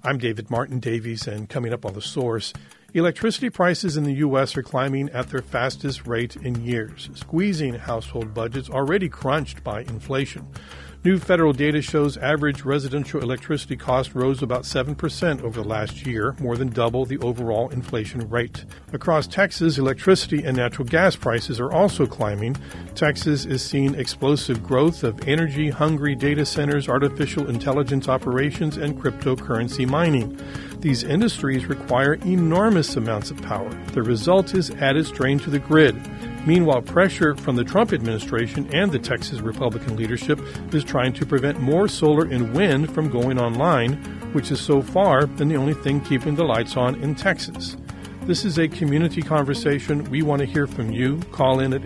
I'm David Martin Davies, and coming up on The Source, electricity prices in the U.S. are climbing at their fastest rate in years, squeezing household budgets already crunched by inflation. New federal data shows average residential electricity cost rose about 7% over the last year, more than double the overall inflation rate. Across Texas, electricity and natural gas prices are also climbing. Texas is seeing explosive growth of energy-hungry data centers, artificial intelligence operations, and cryptocurrency mining. These industries require enormous amounts of power. The result is added strain to the grid. Meanwhile, pressure from the Trump administration and the Texas Republican leadership is trying to prevent more solar and wind from going online, which is so far been the only thing keeping the lights on in Texas. This is a community conversation. We want to hear from you. Call in at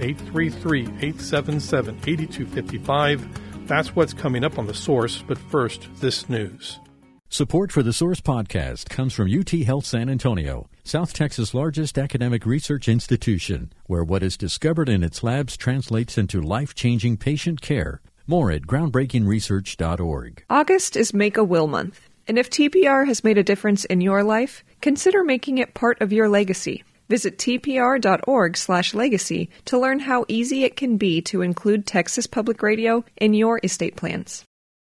833-877-8255. That's what's coming up on The Source, but first, this news. Support for the Source podcast comes from UT Health San Antonio, South Texas' largest academic research institution, where what is discovered in its labs translates into life-changing patient care. More at groundbreakingresearch.org. August is Make a Will Month, and if TPR has made a difference in your life, consider making it part of your legacy. Visit tpr.org/legacy to learn how easy it can be to include Texas Public Radio in your estate plans.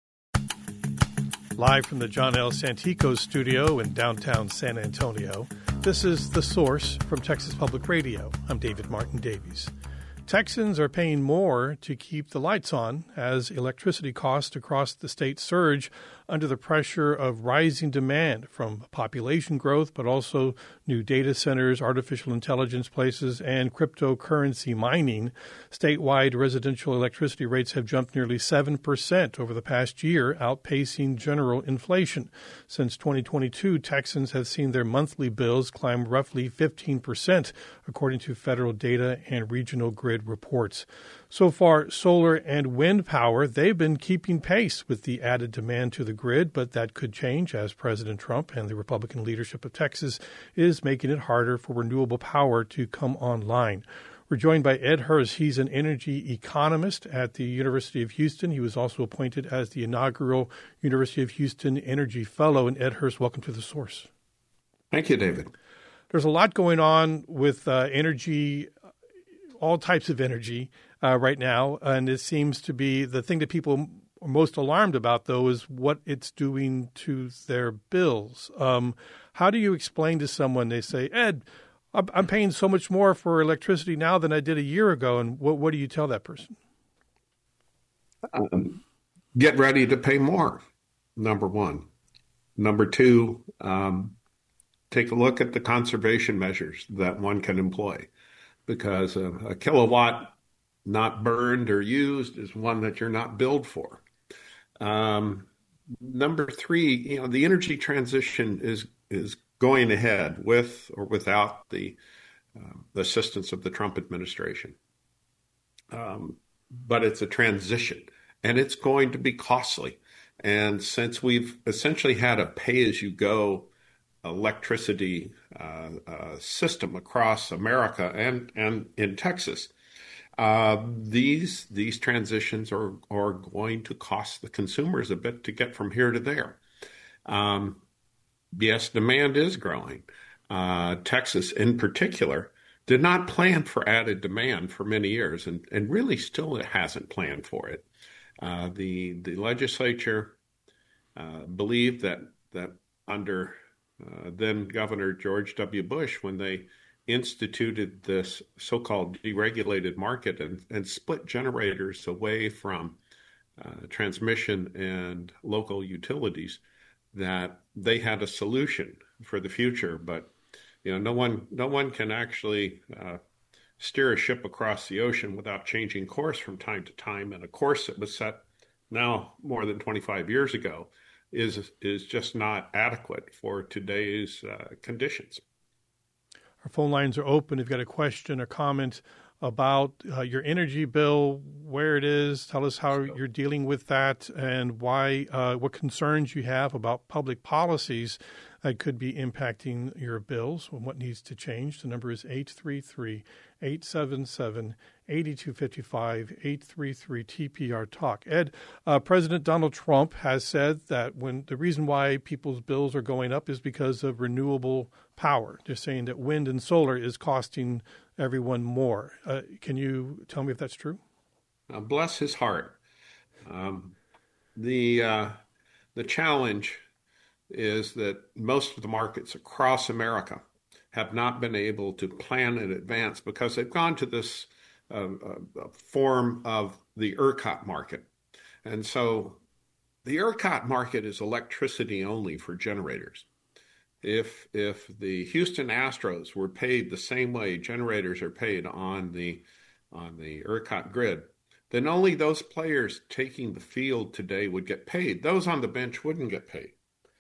Live from the John L. Santico studio in downtown San Antonio, this is The Source from Texas Public Radio. I'm David Martin Davies. Texans are paying more to keep the lights on as electricity costs across the state surge under the pressure of rising demand from population growth, but also new data centers, artificial intelligence places, and cryptocurrency mining. Statewide residential electricity rates have jumped nearly 7% over the past year, outpacing general inflation. Since 2022, Texans have seen their monthly bills climb roughly 15%, according to federal data and regional grid reports. So far, solar and wind power, they've been keeping pace with the added demand to the grid, but that could change as President Trump and the Republican leadership of Texas is making it harder for renewable power to come online. We're joined by Ed Hurst. He's an energy economist at the University of Houston. He was also appointed as the inaugural University of Houston Energy Fellow. And Ed Hurst, welcome to The Source. Thank you, David. There's a lot going on with energy, all types of energy right now, and it seems to be the thing that people are most alarmed about, though, is what it's doing to their bills. How do you explain to someone, they say, Ed, I'm paying so much more for electricity now than I did a year ago, and what do you tell that person? Get ready to pay more, number one. Number two, take a look at the conservation measures that one can employ, because a kilowatt not burned or used is one that you're not billed for. Number three, the energy transition is going ahead with or without the assistance of the Trump administration. But it's a transition, and it's going to be costly. And since we've essentially had a pay-as-you-go electricity system across America and in Texas, these transitions are going to cost the consumers a bit to get from here to there. Yes, demand is growing. Texas, in particular, did not plan for added demand for many years, and really still it hasn't planned for it. The legislature believed that under then Governor George W. Bush, when they instituted this so-called deregulated market and split generators away from transmission and local utilities, that they had a solution for the future. But no one can actually steer a ship across the ocean without changing course from time to time. And a course that was set now more than 25 years ago is just not adequate for today's conditions. Our phone lines are open. If you've got a question or comment about your energy bill, where it is. Tell us how you're dealing with that and why, what concerns you have about public policies that could be impacting your bills and what needs to change. The number is 833-877-8255, 833-TPR-TALK. Ed, President Donald Trump has said that the reason why people's bills are going up is because of renewable power. They're saying that wind and solar is costing everyone more. Can you tell me if that's true? Bless his heart. The challenge is that most of the markets across America have not been able to plan in advance because they've gone to this form of the ERCOT market. And so the ERCOT market is electricity only for generators. If the Houston Astros were paid the same way generators are paid on the ERCOT grid, then only those players taking the field today would get paid. Those on the bench wouldn't get paid.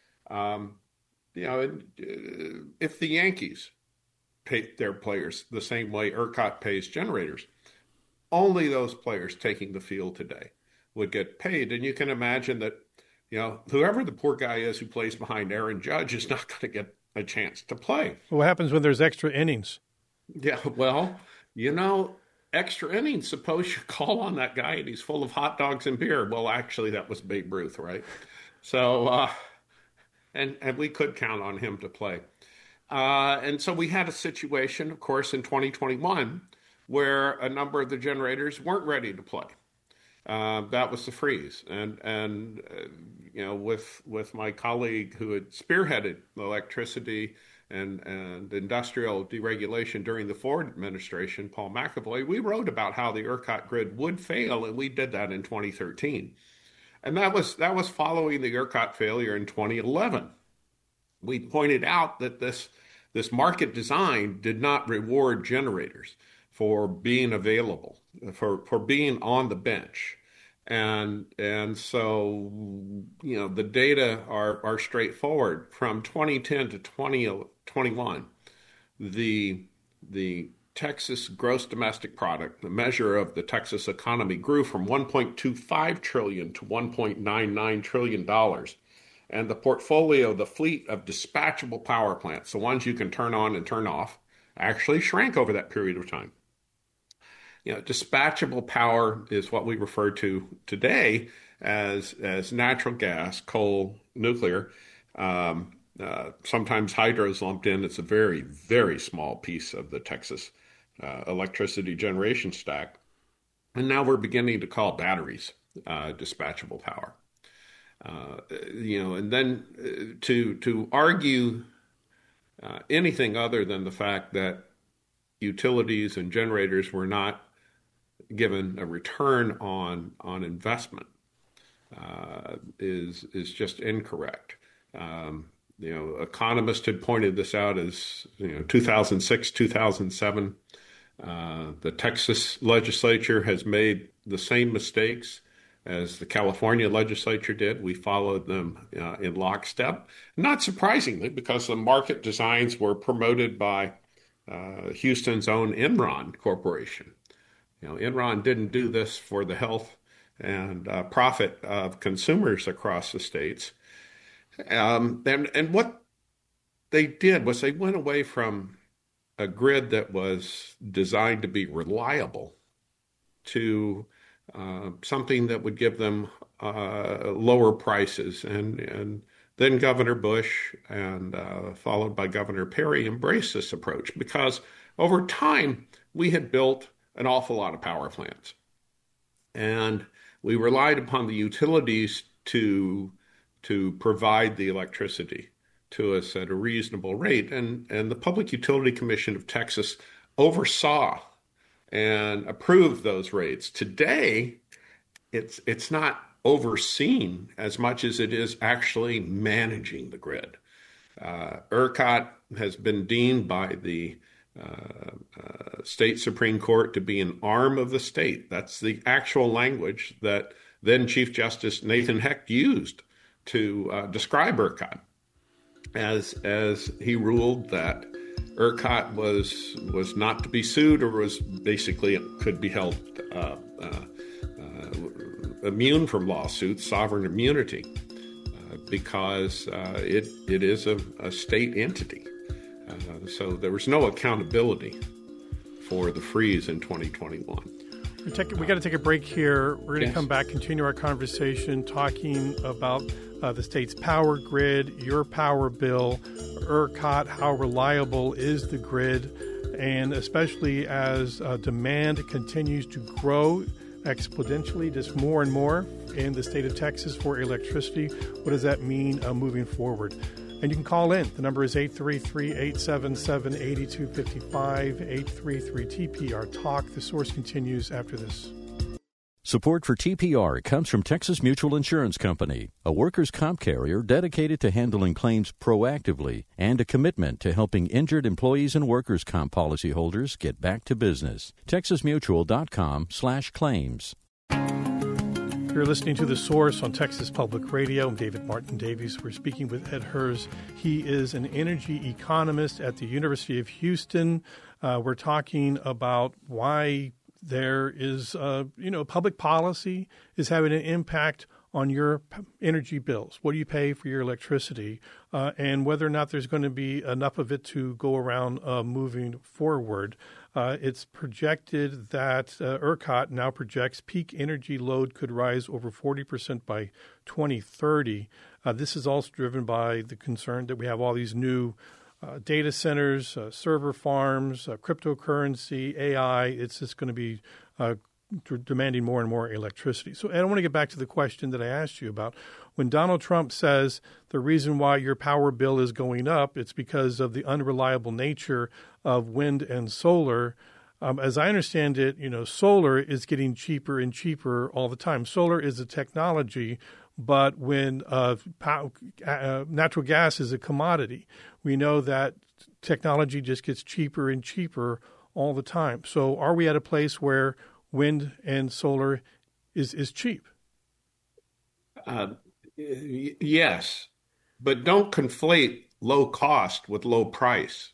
If the Yankees paid their players the same way ERCOT pays generators, only those players taking the field today would get paid. And you can imagine that, whoever the poor guy is who plays behind Aaron Judge is not going to get a chance to play. What happens when there's extra innings? Yeah, well, extra innings, suppose you call on that guy and he's full of hot dogs and beer. Well, actually, that was Babe Ruth, right? So, and we could count on him to play. And so we had a situation, of course, in 2021 where a number of the generators weren't ready to play. That was the freeze. And with my colleague who had spearheaded electricity and industrial deregulation during the Ford administration, Paul McAvoy, we wrote about how the ERCOT grid would fail, and we did that in 2013. And that was following the ERCOT failure in 2011. We pointed out that this market design did not reward generators for being available, for being on the bench. And so, the data are straightforward. From 2010 to 2021, the Texas gross domestic product, the measure of the Texas economy, grew from $1.25 trillion to $1.99 trillion. And the portfolio, the fleet of dispatchable power plants, the ones you can turn on and turn off, actually shrank over that period of time. Dispatchable power is what we refer to today as natural gas, coal, nuclear. Sometimes hydro is lumped in. It's a very, very small piece of the Texas electricity generation stack. And now we're beginning to call batteries dispatchable power. And then to argue anything other than the fact that utilities and generators were not given a return on investment is just incorrect. Economists had pointed this out as 2006, 2007. The Texas legislature has made the same mistakes as the California legislature did. We followed them in lockstep. Not surprisingly, because the market designs were promoted by Houston's own Enron Corporation. Enron didn't do this for the health and profit of consumers across the states. And what they did was they went away from a grid that was designed to be reliable to something that would give them lower prices. And then Governor Bush and followed by Governor Perry embraced this approach because over time we had built an awful lot of power plants. And we relied upon the utilities to provide the electricity to us at a reasonable rate. And the Public Utility Commission of Texas oversaw and approved those rates. Today, it's not overseen as much as it is actually managing the grid. ERCOT has been deemed by the state Supreme Court to be an arm of the state. That's the actual language that then Chief Justice Nathan Hecht used to describe ERCOT, as he ruled that ERCOT was not to be sued, or was basically could be held immune from lawsuits, sovereign immunity, because it is a state entity. So there was no accountability for the freeze in 2021. We got to take a break here. We're going to come back, continue our conversation, talking about the state's power grid, your power bill, ERCOT, how reliable is the grid, and especially as demand continues to grow exponentially, just more and more in the state of Texas for electricity. What does that mean moving forward? And you can call in. The number is 833-877-8255, 833-TPR-TALK. The Source continues after this. Support for TPR comes from Texas Mutual Insurance Company, a workers' comp carrier dedicated to handling claims proactively and a commitment to helping injured employees and workers' comp policyholders get back to business. TexasMutual.com/claims. You're listening to The Source on Texas Public Radio. I'm David Martin Davies. We're speaking with Ed Hers. He is an energy economist at the University of Houston. We're talking about why there is, public policy is having an impact on your energy bills. What do you pay for your electricity? And whether or not there's going to be enough of it to go around moving forward. It's projected that ERCOT now projects peak energy load could rise over 40% by 2030. This is also driven by the concern that we have all these new data centers, server farms, cryptocurrency, AI. It's just going to be demanding more and more electricity. So I want to get back to the question that I asked you about. When Donald Trump says the reason why your power bill is going up, it's because of the unreliable nature of wind and solar. As I understand it, solar is getting cheaper and cheaper all the time. Solar is a technology, but when natural gas is a commodity, we know that technology just gets cheaper and cheaper all the time. So are we at a place where wind and solar is cheap? Yes, but don't conflate low cost with low price.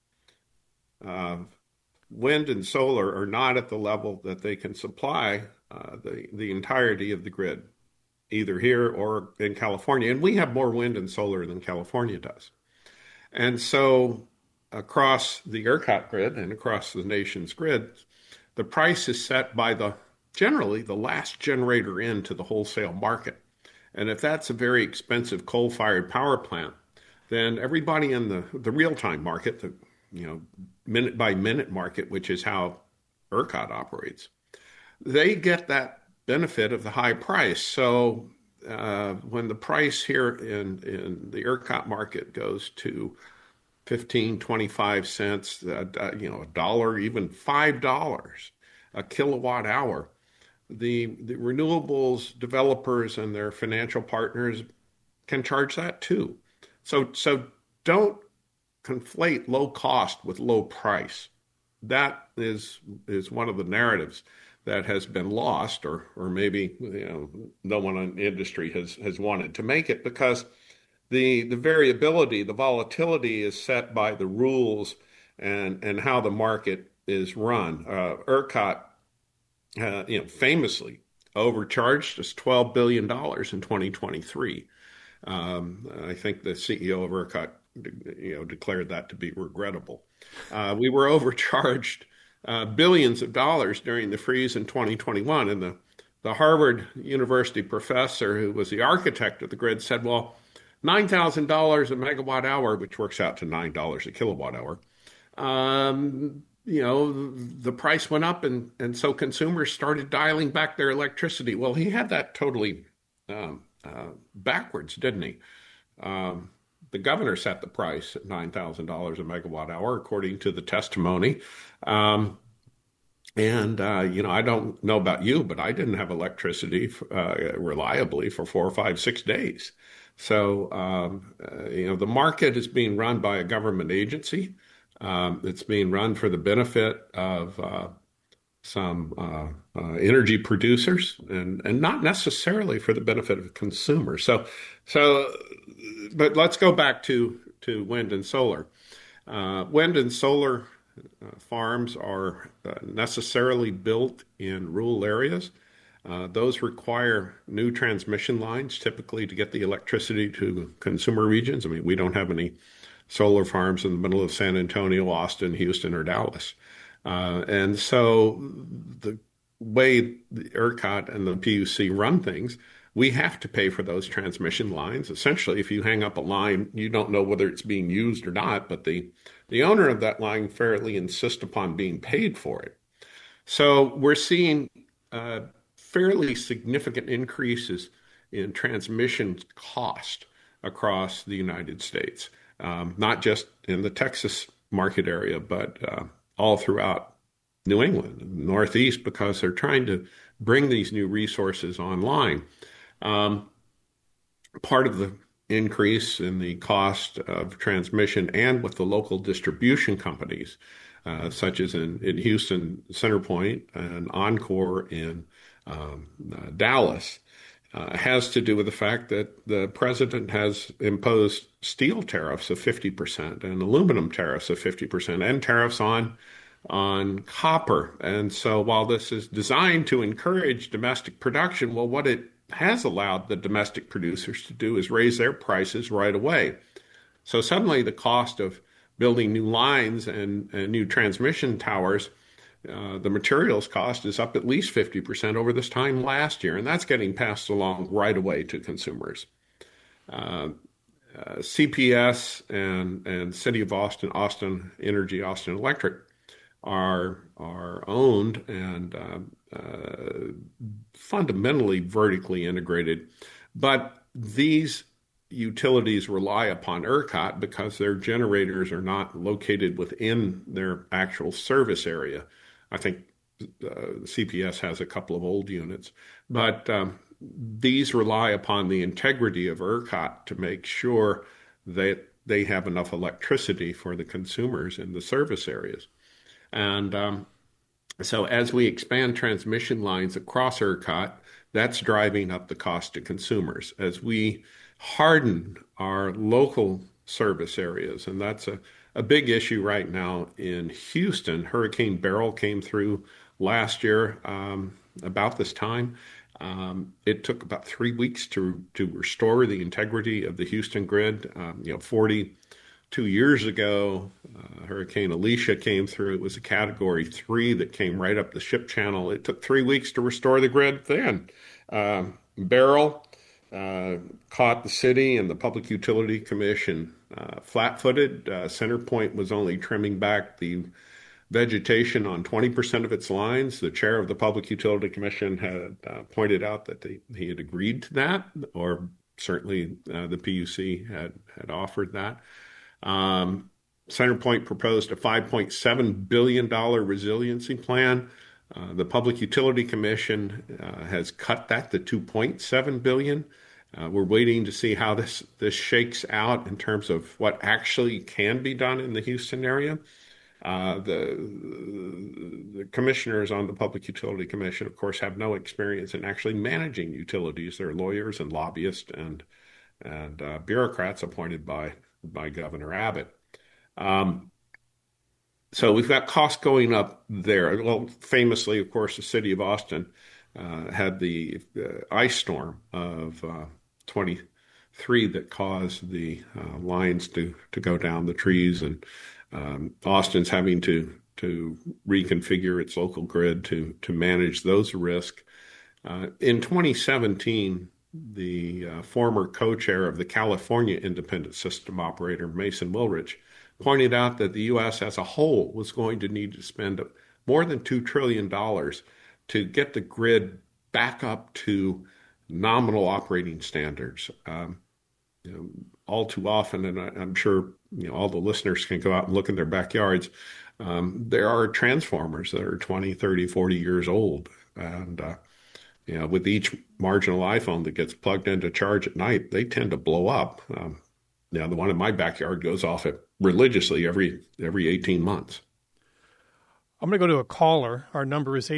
Wind and solar are not at the level that they can supply the entirety of the grid, either here or in California. And we have more wind and solar than California does. And so across the ERCOT grid and across the nation's grid, the price is set by generally the last generator into the wholesale market. And if that's a very expensive coal-fired power plant, then everybody in the real-time market, the minute-by-minute market, which is how ERCOT operates, they get that benefit of the high price. So when the price here in the ERCOT market goes to 15, 25 cents, a dollar, even $5 a kilowatt hour, the renewables developers and their financial partners can charge that too. So don't conflate low cost with low price. That is one of the narratives that has been lost, or maybe no one in the industry has wanted to make it, because the variability, the volatility is set by the rules and how the market is run. ERCOT, famously overcharged us $12 billion in 2023. I think the CEO of ERCOT, declared that to be regrettable. We were overcharged billions of dollars during the freeze in 2021, and the Harvard University professor who was the architect of the grid said, well, $9,000 a megawatt hour, which works out to $9 a kilowatt hour. The price went up, and so consumers started dialing back their electricity. Well, he had that totally backwards, didn't he? The governor set the price at $9,000 a megawatt hour, according to the testimony. I don't know about you, but I didn't have electricity reliably for 4, 5, 6 days. So, the market is being run by a government agency. It's being run for the benefit of some energy producers and not necessarily for the benefit of consumers. But let's go back to wind and solar. Wind and solar farms are necessarily built in rural areas. Those require new transmission lines, typically to get the electricity to consumer regions. I mean, we don't have any solar farms in the middle of San Antonio, Austin, Houston, or Dallas. And so the way the ERCOT and the PUC run things, we have to pay for those transmission lines. Essentially, if you hang up a line, you don't know whether it's being used or not, but the owner of that line fairly insists upon being paid for it. So we're seeing fairly significant increases in transmission cost across the United States, not just in the Texas market area, but all throughout New England, Northeast, because they're trying to bring these new resources online. Part of the increase in the cost of transmission and with the local distribution companies, such as in Houston, CenterPoint, and Oncor in Dallas, has to do with the fact that the president has imposed steel tariffs of 50% and aluminum tariffs of 50% and tariffs on copper. And so while this is designed to encourage domestic production, well, what it has allowed the domestic producers to do is raise their prices right away. So suddenly the cost of building new lines and new transmission towers, the materials cost is up at least 50% over this time last year, and that's getting passed along right away to consumers. CPS and City of Austin, Austin Energy, Austin Electric are owned and fundamentally vertically integrated. But these utilities rely upon ERCOT because their generators are not located within their actual service area. I think CPS has a couple of old units, but these rely upon the integrity of ERCOT to make sure that they have enough electricity for the consumers in the service areas. And so as we expand transmission lines across ERCOT, that's driving up the cost to consumers. As we harden our local service areas, and that's a big issue right now in Houston. Hurricane Beryl came through last year about this time. It took about 3 weeks to restore the integrity of the Houston grid. 42 years ago, Hurricane Alicia came through. It was a Category 3 that came right up the ship channel. It took 3 weeks to restore the grid then. Beryl caught the city and the Public Utility Commission flat-footed. CenterPoint was only trimming back the vegetation on 20% of its lines. The chair of the Public Utility Commission had pointed out that he had agreed to that, or certainly the PUC had offered that. CenterPoint proposed a $5.7 billion resiliency plan. The Public Utility Commission has cut that to $2.7 billion. We're waiting to see how this shakes out in terms of what actually can be done in the Houston area. The commissioners on the Public Utility Commission, of course, have no experience in actually managing utilities. They're lawyers and lobbyists and bureaucrats appointed by Governor Abbott. So we've got costs going up there. Well, famously, of course, the city of Austin had the ice storm of 23 that caused the lines to go down the trees, and Austin's having to reconfigure its local grid to manage those risks. In 2017, the former co-chair of the California Independent System Operator, Mason Woolrich, pointed out that the U.S. as a whole was going to need to spend more than $2 trillion to get the grid back up to nominal operating standards. All too often, and I'm sure all the listeners can go out and look in their backyards, there are transformers that are 20, 30, 40 years old. And with each marginal iPhone that gets plugged in to charge at night, they tend to blow up. The one in my backyard goes off religiously every 18 months. I'm going to go to a caller. Our number is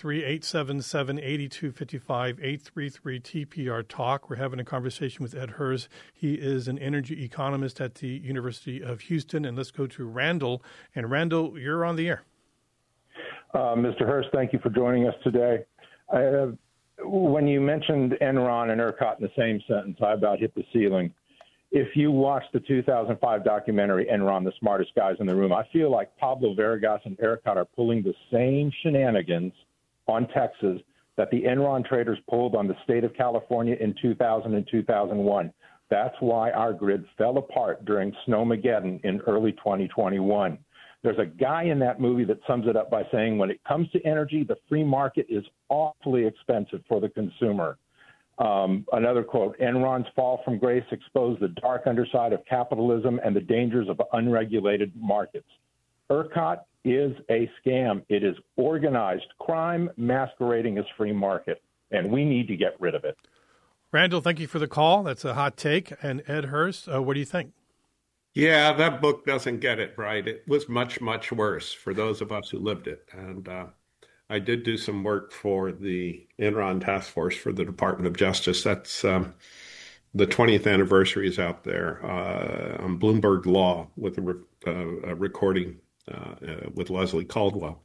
833-877-8255, 833-TPR-TALK. We're having a conversation with Ed Hers. He is an energy economist at the University of Houston. And let's go to Randall. And Randall, you're on the air. Mr. Hers, thank you for joining us today. When you mentioned Enron and ERCOT in the same sentence, I about hit the ceiling. If you watch the 2005 documentary, Enron, the Smartest Guys in the Room, I feel like Pablo Vargas and ERCOT are pulling the same shenanigans on Texas that the Enron traders pulled on the state of California in 2000 and 2001. That's why our grid fell apart during Snowmageddon in early 2021. There's a guy in that movie that sums it up by saying, when it comes to energy, the free market is awfully expensive for the consumer. Another quote, Enron's fall from grace exposed the dark underside of capitalism and the dangers of unregulated markets. ERCOT is a scam. It is organized crime masquerading as free market, and we need to get rid of it. Randall, thank you for the call. That's a hot take. And Ed Hurst, what do you think? Yeah, that book doesn't get it right. It was much, much worse for those of us who lived it. And I did do some work for the Enron Task Force for the Department of Justice. That's the 20th anniversary is out there on Bloomberg Law with a recording with Leslie Caldwell.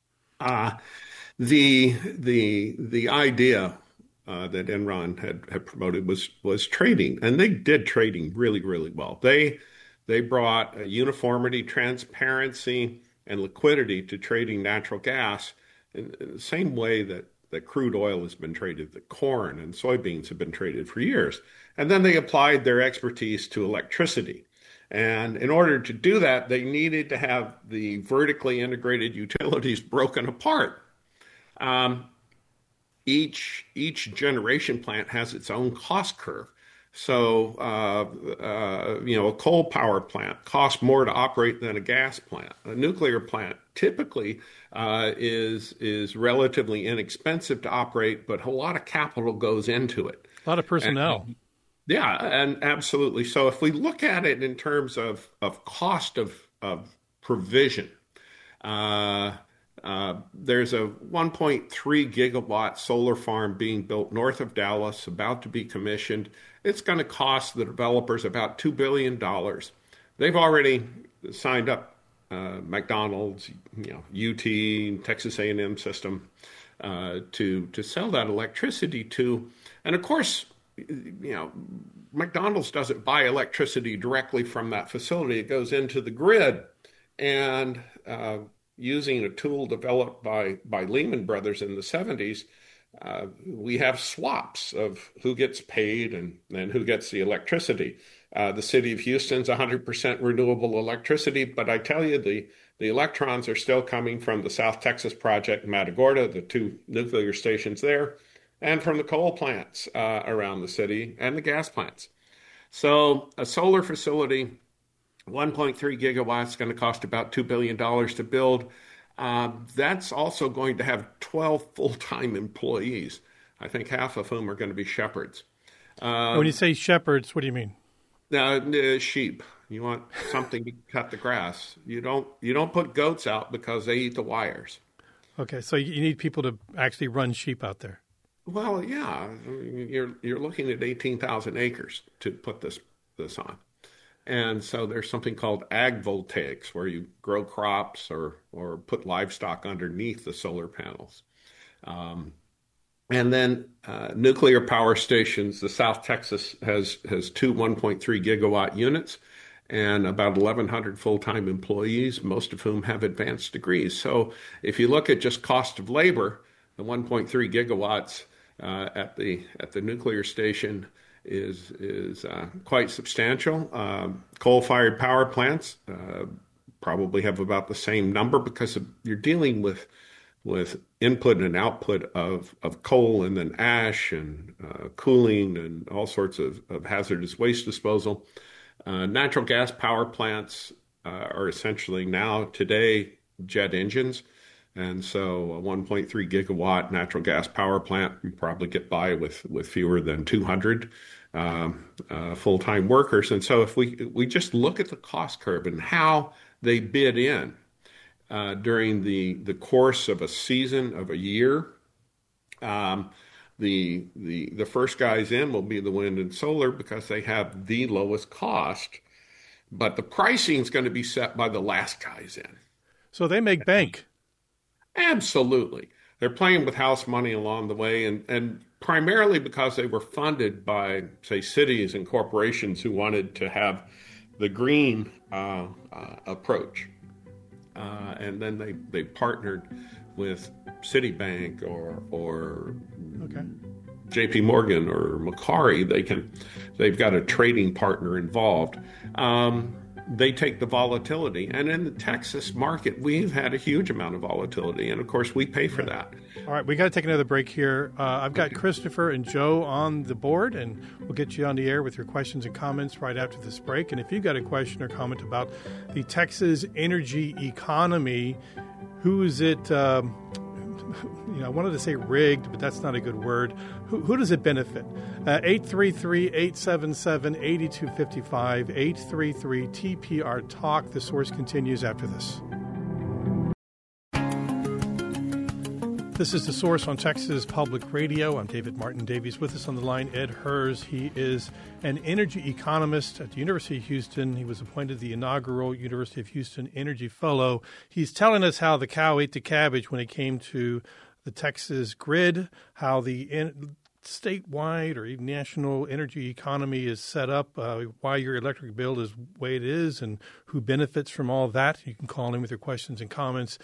The idea that Enron had promoted was trading, and they did trading really, really well. They brought uniformity, transparency, and liquidity to trading natural gas in the same way that crude oil has been traded, that corn and soybeans have been traded for years. And then they applied their expertise to electricity. And in order to do that, they needed to have the vertically integrated utilities broken apart. Each generation plant has its own cost curve. So, a coal power plant costs more to operate than a gas plant. A nuclear plant typically is relatively inexpensive to operate, but a lot of capital goes into it. A lot of personnel. And absolutely. So if we look at it in terms of cost of provision, there's a 1.3 gigawatt solar farm being built north of Dallas, about to be commissioned. It's going to cost the developers about $2 billion. They've already signed up McDonald's, UT, Texas A&M system to sell that electricity to. And of course, McDonald's doesn't buy electricity directly from that facility. It goes into the grid. And using a tool developed by Lehman Brothers in the 70s, we have swaps of who gets paid and who gets the electricity. The city of Houston's 100% renewable electricity, but I tell you, the electrons are still coming from the South Texas project, Matagorda, the 2 nuclear stations there, and from the coal plants around the city and the gas plants. So a solar facility, 1.3 gigawatts, going to cost about $2 billion to build. That's also going to have 12 full-time employees, I think half of whom are going to be shepherds. When you say shepherds, what do you mean? Sheep. You want something to cut the grass. You don't put goats out because they eat the wires. Okay, so you need people to actually run sheep out there. Well, yeah, you're looking at 18,000 acres to put this on. And so there's something called agvoltaics, where you grow crops or put livestock underneath the solar panels. And then nuclear power stations. The South Texas has 2 1.3 gigawatt units and about 1,100 full-time employees, most of whom have advanced degrees. So if you look at just cost of labor, the 1.3 gigawatts at the nuclear station is quite substantial. Coal-fired power plants probably have about the same number because you're dealing with input and output of coal and then ash and cooling and all sorts of hazardous waste disposal. Natural gas power plants are essentially now today jet engines. And so a 1.3 gigawatt natural gas power plant, you probably get by with fewer than 200 full-time workers. And so if we just look at the cost curve and how they bid in, during the course of a season of a year. The first guys in will be the wind and solar because they have the lowest cost, but the pricing is going to be set by the last guys in. So they make bank. Absolutely. They're playing with house money along the way, and primarily because they were funded by, say, cities and corporations who wanted to have the green approach. And then they partnered with Citibank or J.P. Morgan or Macquarie. They've got a trading partner involved. They take the volatility. And in the Texas market, we've had a huge amount of volatility. And, of course, we pay for that. All right, we got to take another break here. I've got Christopher and Joe on the board, and we'll get you on the air with your questions and comments right after this break. And if you've got a question or comment about the Texas energy economy, who is it? I wanted to say rigged, but that's not a good word. Who does it benefit? 833-877-8255, 833-TPR-TALK. The Source continues after this. This is The Source on Texas Public Radio. I'm David Martin Davies. With us on the line, Ed Hers. He is an energy economist at the University of Houston. He was appointed the inaugural University of Houston Energy Fellow. He's telling us how the cow ate the cabbage when it came to the Texas grid, how the statewide or even national energy economy is set up, why your electric bill is the way it is, and who benefits from all that. You can call in with your questions and comments,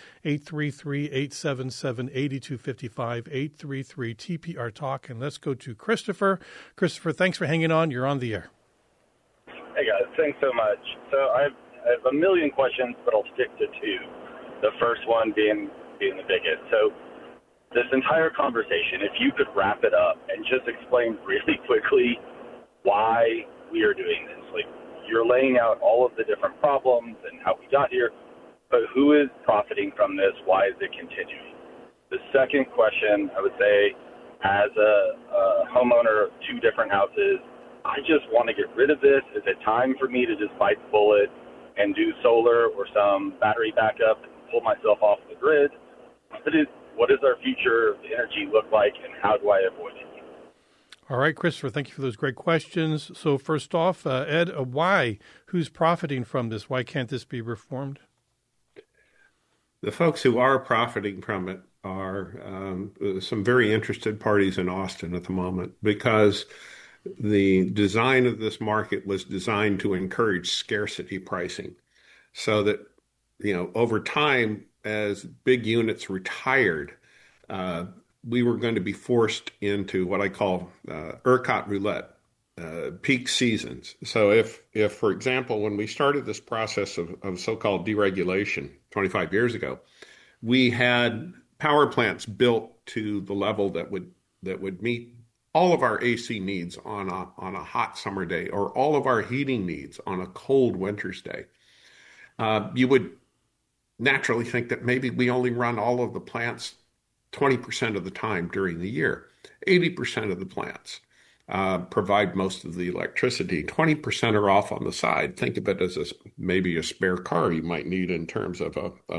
833-877-8255, 833-TPR-TALK. And let's go to Christopher. Christopher, thanks for hanging on. You're on the air. Hey, guys. Thanks so much. So I have a million questions, but I'll stick to two. The first one being the biggest. So this entire conversation, if you could wrap it up and just explain really quickly why we are doing this. Like, you're laying out all of the different problems and how we got here, but who is profiting from this? Why is it continuing? The second question, I would say, as a homeowner of two different houses, I just want to get rid of this. Is it time for me to just bite the bullet and do solar or some battery backup and pull myself off the grid? What does our future energy look like, and how do I avoid it? All right, Christopher, thank you for those great questions. So first off, Ed, why? Who's profiting from this? Why can't this be reformed? The folks who are profiting from it are some very interested parties in Austin at the moment, because the design of this market was designed to encourage scarcity pricing so that, over time, as big units retired, we were going to be forced into what I call ERCOT roulette, peak seasons. So if, for example, when we started this process of so-called deregulation 25 years ago, we had power plants built to the level that would meet all of our AC needs on a hot summer day, or all of our heating needs on a cold winter's day, you would naturally think that maybe we only run all of the plants 20% of the time during the year. 80% of the plants provide most of the electricity. 20% are off on the side. Think of it as maybe a spare car you might need in terms of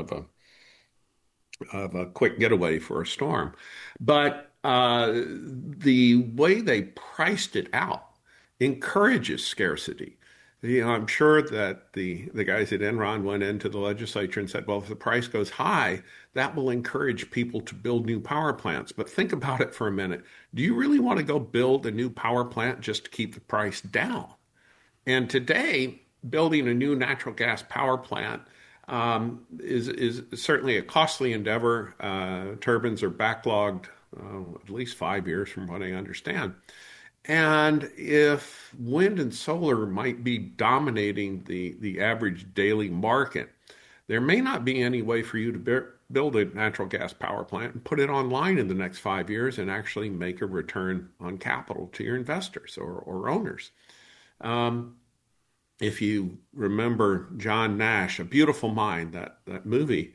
a quick getaway for a storm. But the way they priced it out encourages scarcity. I'm sure that the guys at Enron went into the legislature and said, well, if the price goes high, that will encourage people to build new power plants. But think about it for a minute. Do you really want to go build a new power plant just to keep the price down? And today, building a new natural gas power plant is certainly a costly endeavor. Turbines are backlogged at least 5 years from what I understand. And if wind and solar might be dominating the average daily market, there may not be any way for you to build a natural gas power plant and put it online in the next 5 years and actually make a return on capital to your investors or owners. If you remember John Nash, A Beautiful Mind, that movie,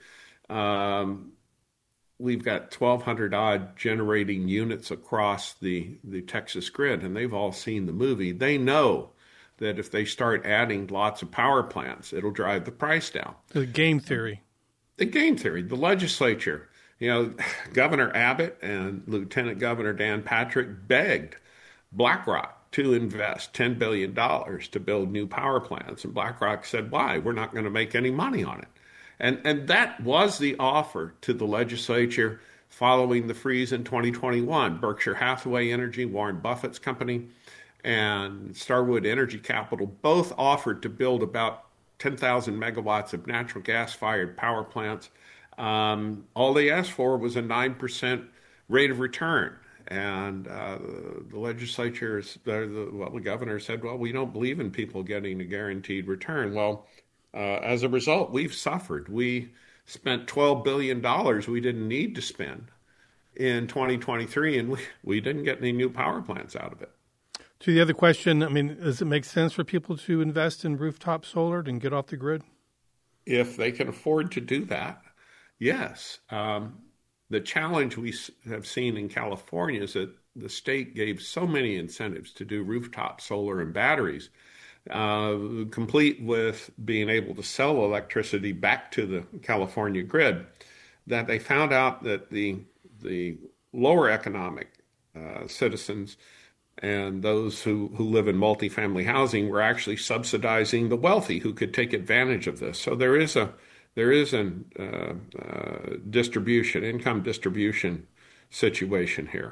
we've got 1,200 odd generating units across the Texas grid, and they've all seen the movie. They know that if they start adding lots of power plants, it'll drive the price down. The game theory. game theory. The legislature, Governor Abbott and Lieutenant Governor Dan Patrick begged BlackRock to invest $10 billion to build new power plants. And BlackRock said, why? We're not going to make any money on it. And that was the offer to the legislature following the freeze in 2021. Berkshire Hathaway Energy, Warren Buffett's company, and Starwood Energy Capital both offered to build about 10,000 megawatts of natural gas-fired power plants. All they asked for was a 9% rate of return. And the legislature, the governor said, well, we don't believe in people getting a guaranteed return. Well, as a result, we've suffered. We spent $12 billion we didn't need to spend in 2023, and we didn't get any new power plants out of it. To the other question, does it make sense for people to invest in rooftop solar and get off the grid? If they can afford to do that, yes. The challenge we have seen in California is that the state gave so many incentives to do rooftop solar and batteries, complete with being able to sell electricity back to the California grid, that they found out that the lower economic citizens and those who live in multifamily housing were actually subsidizing the wealthy who could take advantage of this. So there is an income distribution situation here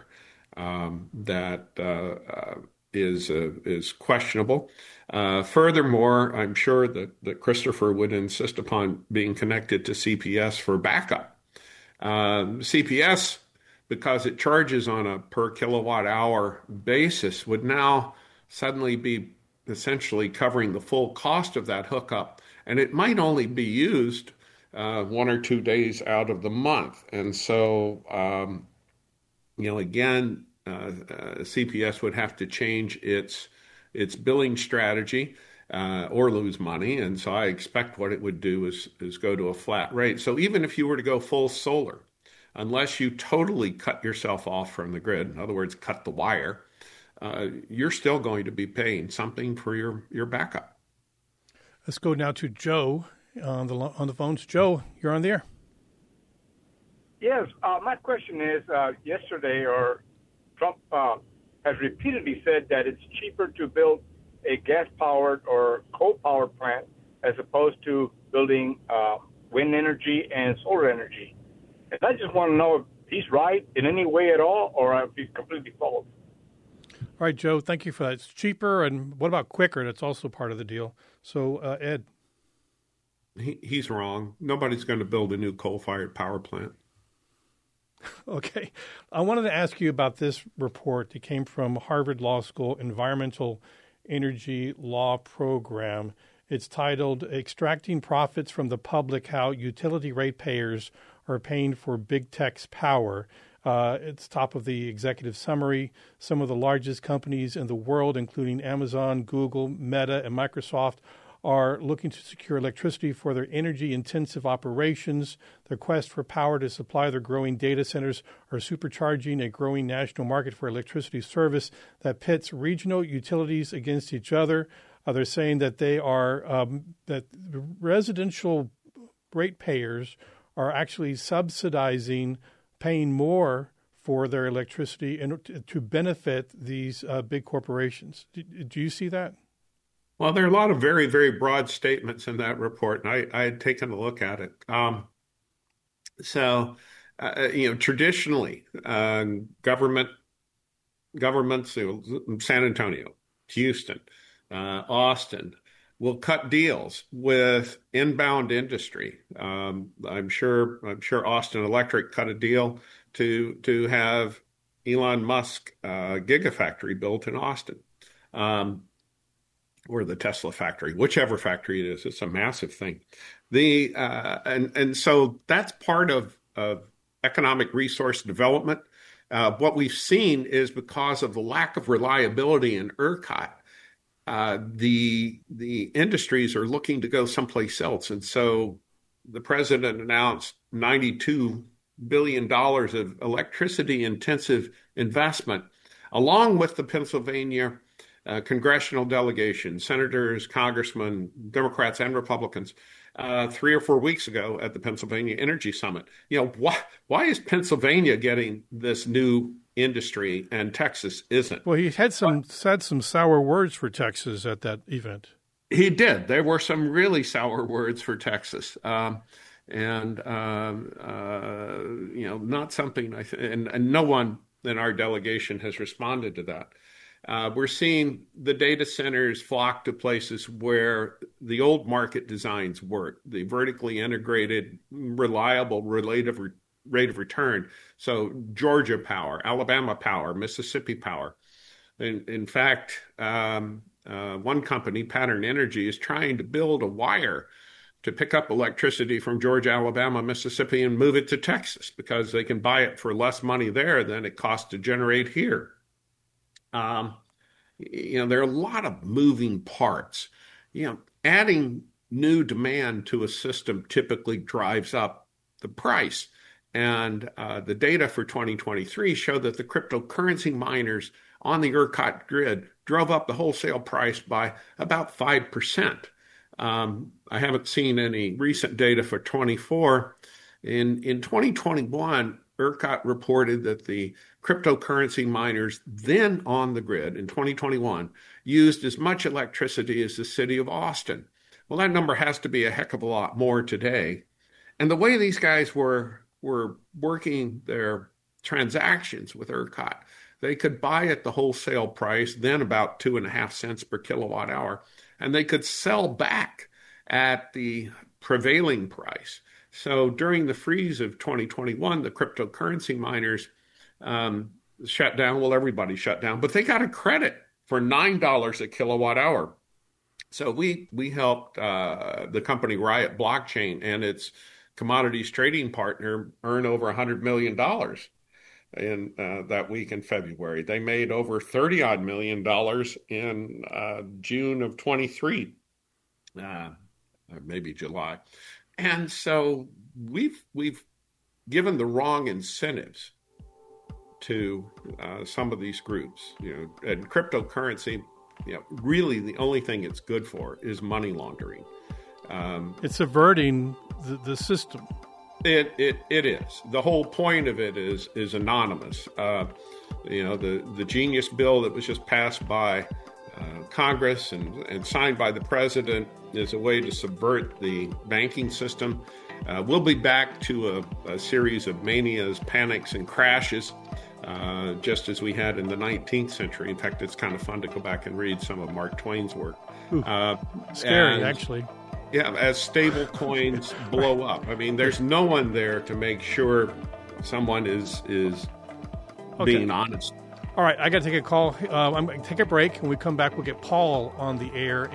that is questionable. Furthermore, I'm sure that Christopher would insist upon being connected to CPS for backup. CPS, because it charges on a per kilowatt hour basis, would now suddenly be essentially covering the full cost of that hookup. And it might only be used 1 or 2 days out of the month. And so, again, CPS would have to change its billing strategy or lose money. And so I expect what it would do is go to a flat rate. So even if you were to go full solar, unless you totally cut yourself off from the grid, in other words, cut the wire, you're still going to be paying something for your backup. Let's go now to Joe on the phones. Joe, you're on the air. Yes, my question is, yesterday, Trump has repeatedly said that it's cheaper to build a gas-powered or coal-powered plant as opposed to building wind energy and solar energy. And I just want to know if he's right in any way at all, or if he's completely false. All right, Joe, thank you for that. It's cheaper, and what about quicker? That's also part of the deal. So, Ed. He's wrong. Nobody's going to build a new coal-fired power plant. Okay. I wanted to ask you about this report that came from Harvard Law School Environmental Energy Law Program. It's titled Extracting Profits from the Public, How Utility Ratepayers Are Paying for Big Tech's Power. It's top of the executive summary. Some of the largest companies in the world, including Amazon, Google, Meta, and Microsoft, are looking to secure electricity for their energy-intensive operations. Their quest for power to supply their growing data centers are supercharging a growing national market for electricity service that pits regional utilities against each other. They're saying that they are that residential ratepayers are actually subsidizing, paying more for their electricity and to benefit these big corporations. Do you see that? Well, there are a lot of very, very broad statements in that report, and I had taken a look at it. Traditionally, governments, San Antonio, Houston, Austin, will cut deals with inbound industry. I'm sure Austin Electric cut a deal to have Elon Musk gigafactory built in Austin. Or the Tesla factory, whichever factory it is. It's a massive thing. And so that's part of economic resource development. What we've seen is because of the lack of reliability in ERCOT, the industries are looking to go someplace else. And so the president announced $92 billion of electricity-intensive investment, along with the Pennsylvania congressional delegation, senators, congressmen, Democrats and Republicans, 3 or 4 weeks ago at the Pennsylvania Energy Summit. Why is Pennsylvania getting this new industry and Texas isn't? Well, he had some sour words for Texas at that event. He did. There were some really sour words for Texas. Not something and no one in our delegation has responded to that. We're seeing the data centers flock to places where the old market designs work, the vertically integrated, reliable rate of return. So Georgia Power, Alabama Power, Mississippi Power. In fact, one company, Pattern Energy, is trying to build a wire to pick up electricity from Georgia, Alabama, Mississippi, and move it to Texas because they can buy it for less money there than it costs to generate here. There are a lot of moving parts. Adding new demand to a system typically drives up the price. And the data for 2023 show that the cryptocurrency miners on the ERCOT grid drove up the wholesale price by about 5%. I haven't seen any recent data for 24. In 2021, ERCOT reported that the cryptocurrency miners then on the grid in 2021 used as much electricity as the city of Austin. Well, that number has to be a heck of a lot more today. And the way these guys were working their transactions with ERCOT, they could buy at the wholesale price, then about 2.5 cents per kilowatt hour, and they could sell back at the prevailing price. So during the freeze of 2021, the cryptocurrency miners shut down. Well, everybody shut down, but they got a credit for $9 a kilowatt hour. So we helped the company Riot Blockchain and its commodities trading partner earn over $100 million in that week in February. They made over $30-odd million in June of 23, maybe July. And so we've given the wrong incentives to some of these groups, and cryptocurrency, really the only thing it's good for is money laundering. It's subverting the system. It is. The whole point of it is anonymous. The Genius bill that was just passed by Congress and signed by the president is a way to subvert the banking system. We'll be back to a series of manias, panics, and crashes, just as we had in the 19th century. In fact, it's kind of fun to go back and read some of Mark Twain's work. Scary, actually. Yeah, as stable coins blow up. I mean, there's no one there to make sure someone is being honest. All right, I got to take a call. I'm going to take a break. When we come back, we'll get Paul on the air,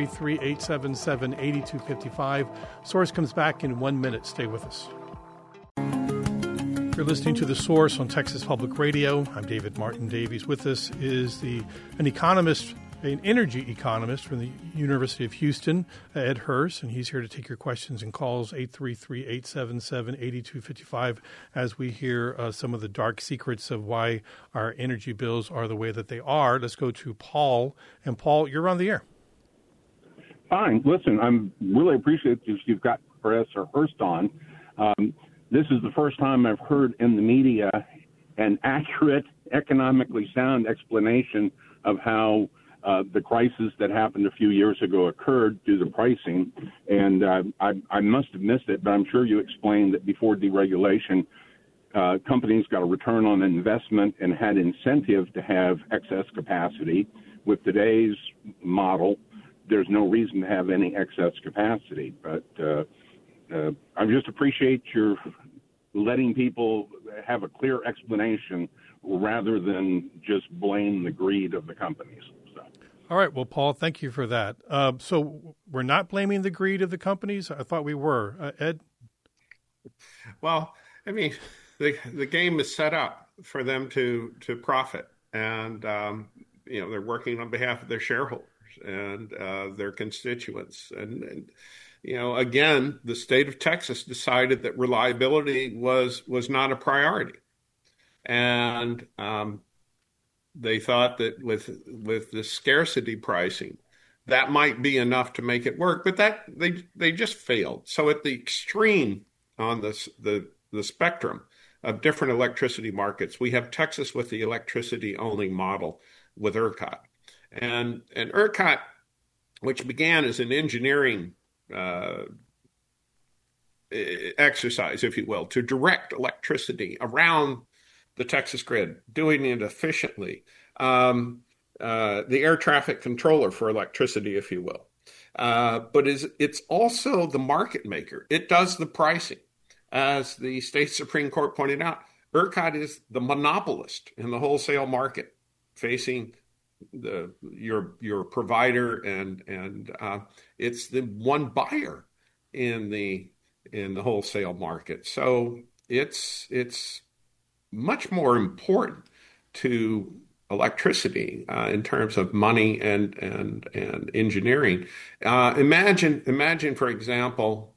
833-877-8255. Source comes back in 1 minute. Stay with us. You're listening to The Source on Texas Public Radio. I'm David Martin Davies. With us is an economist, an energy economist from the University of Houston, Ed Hurst, and he's here to take your questions and calls, 833-877-8255, as we hear some of the dark secrets of why our energy bills are the way that they are. Let's go to Paul. And Paul, you're on the air. Fine. Listen, I'm really appreciative you've got Professor Hurst on. This is the first time I've heard in the media an accurate, economically sound explanation of how the crisis that happened a few years ago occurred due to pricing. And I must have missed it, but I'm sure you explained that before deregulation, companies got a return on investment and had incentive to have excess capacity. With today's model, there's no reason to have any excess capacity. But I just appreciate your letting people have a clear explanation rather than just blame the greed of the companies. All right. Well, Paul, thank you for that. So we're not blaming the greed of the companies? I thought we were. Ed? Well, I mean, the game is set up for them to profit. And, they're working on behalf of their shareholders and their constituents. And again, the state of Texas decided that reliability was not a priority. And they thought that with the scarcity pricing, that might be enough to make it work, but that they just failed. So at the extreme on the spectrum of different electricity markets, we have Texas with the electricity only model with ERCOT, and ERCOT, which began as an engineering exercise, if you will, to direct electricity around the Texas grid, doing it efficiently. The air traffic controller for electricity, if you will. But it's also the market maker. It does the pricing. As the state Supreme Court pointed out, ERCOT is the monopolist in the wholesale market, facing your provider, and it's the one buyer in the wholesale market. So it's much more important to electricity in terms of money and engineering. Imagine, for example,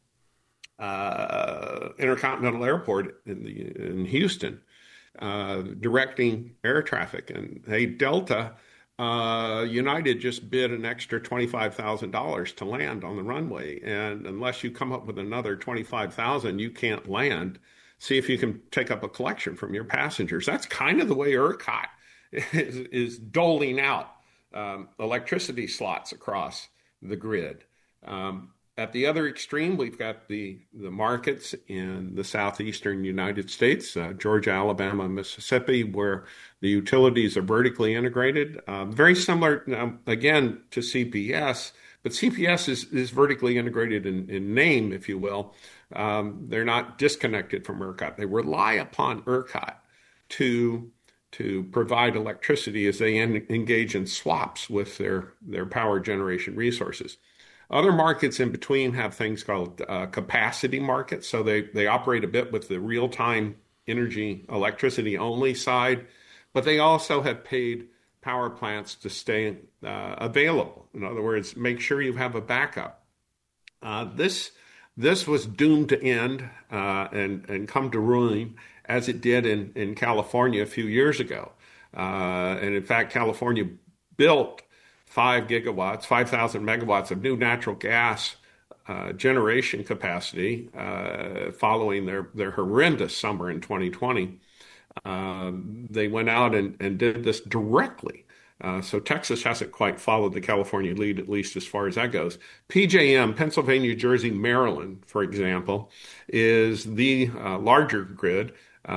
Intercontinental Airport in Houston directing air traffic, and hey, Delta. United just bid an extra $25,000 to land on the runway, and unless you come up with another $25,000, you can't land. See if you can take up a collection from your passengers. That's kind of the way ERCOT is doling out electricity slots across the grid. At the other extreme, we've got the markets in the southeastern United States, Georgia, Alabama, Mississippi, where the utilities are vertically integrated. Very similar, again, to CPS, but CPS is vertically integrated in name, if you will. They're not disconnected from ERCOT. They rely upon ERCOT to provide electricity as they engage in swaps with their power generation resources. Other markets in between have things called capacity markets. So they operate a bit with the real-time energy, electricity only side, but they also have paid power plants to stay available. In other words, make sure you have a backup. This was doomed to end and come to ruin, as it did in California a few years ago. And in fact, California built 5,000 megawatts of new natural gas generation capacity following their horrendous summer in 2020. They went out and did this directly. So Texas hasn't quite followed the California lead, at least as far as that goes. PJM, Pennsylvania, Jersey, Maryland, for example, is the larger grid,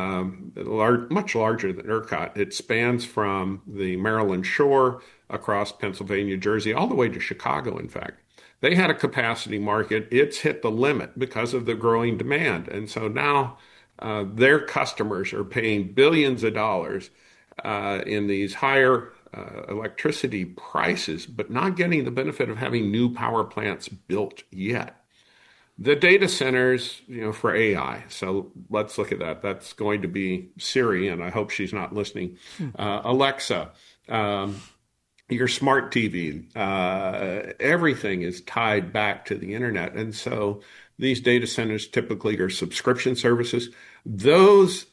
much larger than ERCOT. It spans from the Maryland shore across Pennsylvania, Jersey, all the way to Chicago, in fact. They had a capacity market. It's hit the limit because of the growing demand. And so now their customers are paying billions of dollars in these higher electricity prices, but not getting the benefit of having new power plants built yet. The data centers, for AI. So let's look at that. That's going to be Siri, and I hope she's not listening. Alexa, your smart TV, everything is tied back to the internet. And so these data centers typically are subscription services. Those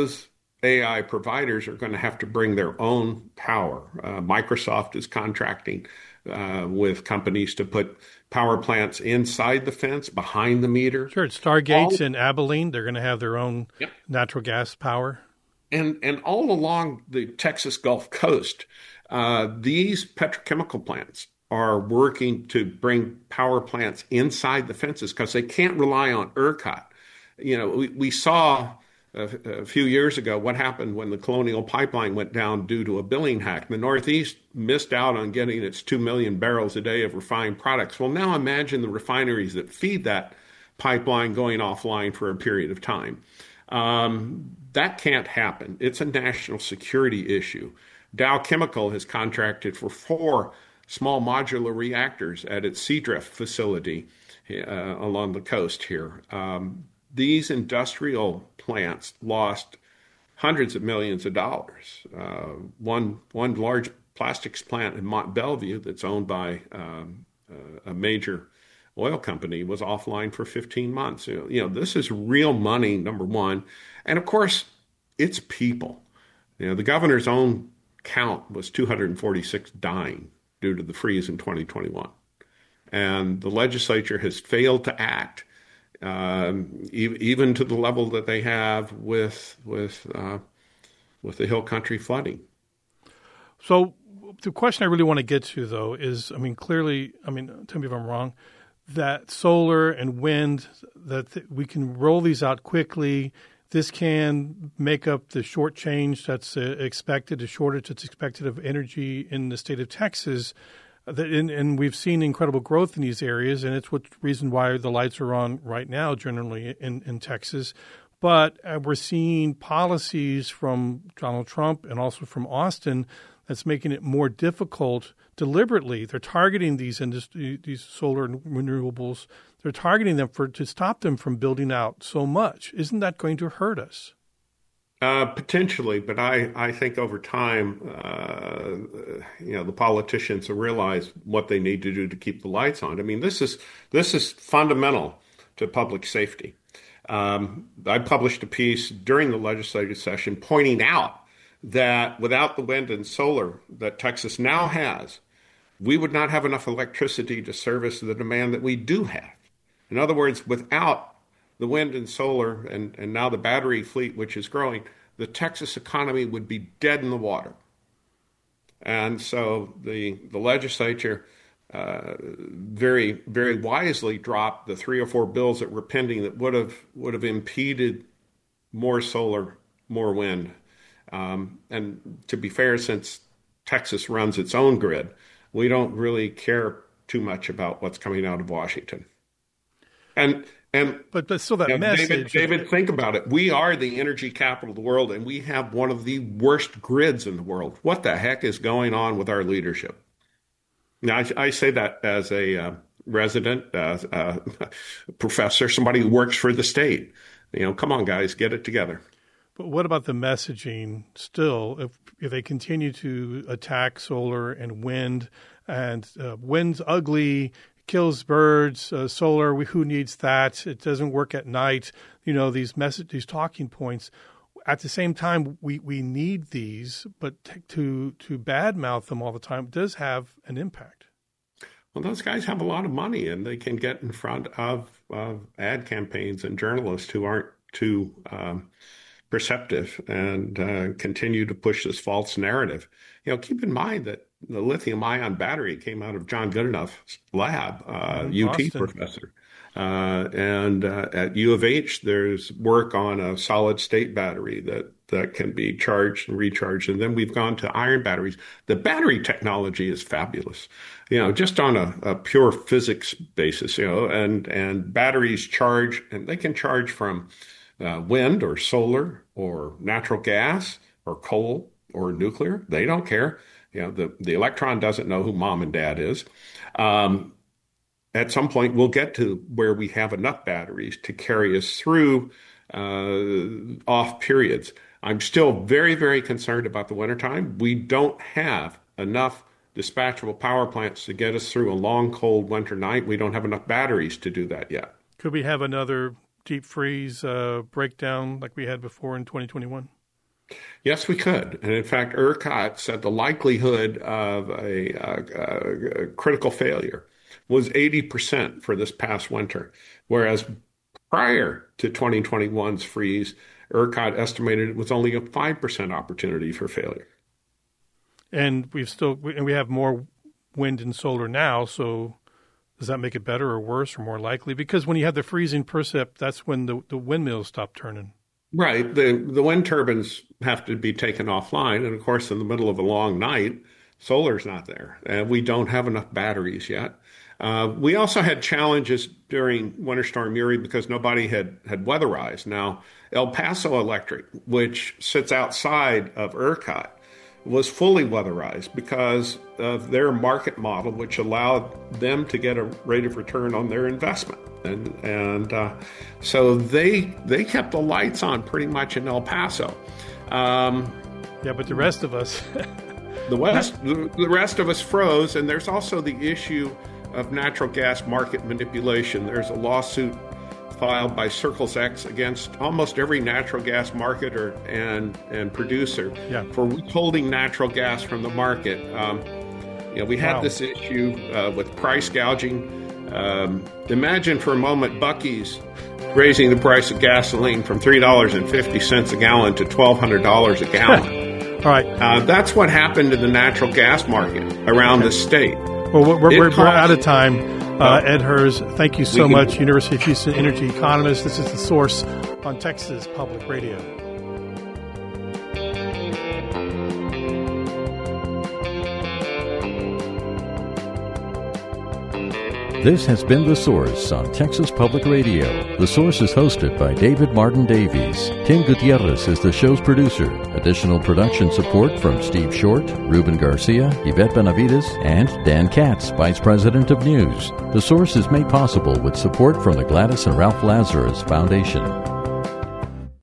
AI providers are going to have to bring their own power. Microsoft is contracting with companies to put power plants inside the fence, behind the meter. Sure, Stargates in Abilene, they're going to have their own natural gas power. And all along the Texas Gulf Coast, these petrochemical plants are working to bring power plants inside the fences because they can't rely on ERCOT. We saw a few years ago what happened when the Colonial Pipeline went down due to a billing hack. The Northeast missed out on getting its 2 million barrels a day of refined products. Well, now imagine the refineries that feed that pipeline going offline for a period of time. That can't happen. It's a national security issue. Dow Chemical has contracted for 4 small modular reactors at its Seadrift facility along the coast here. These industrial plants lost hundreds of millions of dollars. One large plastics plant in Mont Belvieu that's owned by a major oil company was offline for 15 months. This is real money, number one. And of course, it's people. The governor's own count was 246 dying due to the freeze in 2021. And the legislature has failed to act, even to the level that they have with the Hill Country flooding. So the question I really want to get to, though, is, clearly, tell me if I'm wrong, that solar and wind, that we can roll these out quickly. This can make up the short change that's expected, the shortage that's expected of energy in the state of Texas. And we've seen incredible growth in these areas, and it's the reason why the lights are on right now generally in Texas. But we're seeing policies from Donald Trump and also from Austin that's making it more difficult deliberately. They're targeting these solar and renewables. They're targeting them to stop them from building out so much. Isn't that going to hurt us? Potentially, but I think over time, the politicians will realize what they need to do to keep the lights on. This is fundamental to public safety. I published a piece during the legislative session pointing out that without the wind and solar that Texas now has, we would not have enough electricity to service the demand that we do have. In other words, without the wind and solar and now the battery fleet, which is growing, the Texas economy would be dead in the water. And so the legislature very, very wisely dropped the 3 or 4 bills that were pending that would have impeded more solar, more wind. And to be fair, since Texas runs its own grid, we don't really care too much about what's coming out of Washington. But still that message. David, think about it. We are the energy capital of the world, and we have one of the worst grids in the world. What the heck is going on with our leadership? Now, I say that as a resident, as a professor, somebody who works for the state. Come on, guys, get it together. But what about the messaging still? If they continue to attack solar and wind, and wind's ugly, kills birds, solar, who needs that? It doesn't work at night. These talking points. At the same time, we need these, but to badmouth them all the time does have an impact. Well, those guys have a lot of money, and they can get in front of ad campaigns and journalists who aren't too perceptive and continue to push this false narrative. Keep in mind that the lithium-ion battery came out of John Goodenough's lab, UT professor. And at U of H, there's work on a solid-state battery that can be charged and recharged. And then we've gone to iron batteries. The battery technology is fabulous, just on a pure physics basis, and batteries charge, and they can charge from wind or solar or natural gas or coal or nuclear. They don't care. The electron doesn't know who mom and dad is. At some point, we'll get to where we have enough batteries to carry us through off periods. I'm still very, very concerned about the wintertime. We don't have enough dispatchable power plants to get us through a long, cold winter night. We don't have enough batteries to do that yet. Could we have another deep freeze breakdown like we had before in 2021? Yes, we could. And in fact, ERCOT said the likelihood of a critical failure was 80% for this past winter, whereas prior to 2021's freeze, ERCOT estimated it was only a 5% opportunity for failure. And we have more wind and solar now, so does that make it better or worse or more likely? Because when you have the freezing percep, that's when the windmills stop turning. Right. The wind turbines have to be taken offline. And of course, in the middle of a long night, solar's not there. And we don't have enough batteries yet. We also had challenges during Winter Storm Uri because nobody had weatherized. Now, El Paso Electric, which sits outside of ERCOT, was fully weatherized because of their market model, which allowed them to get a rate of return on their investment. And so they kept the lights on pretty much in El Paso. Yeah, but the rest of us... The rest of us froze, and there's also the issue of natural gas market manipulation. There's a lawsuit filed by Circles X against almost every natural gas marketer and producer for withholding natural gas from the market. We had this issue with price gouging. Imagine for a moment Buc-ee's raising the price of gasoline from $3.50 a gallon to $1,200 a gallon. All right. That's what happened in the natural gas market around the state. Well, we're out of time. Ed Hers, thank you so much. University of Houston energy economist. This is The Source on Texas Public Radio. This has been The Source on Texas Public Radio. The Source is hosted by David Martin Davies. Tim Gutierrez is the show's producer. Additional production support from Steve Short, Ruben Garcia, Yvette Benavides, and Dan Katz, Vice President of News. The Source is made possible with support from the Gladys and Ralph Lazarus Foundation.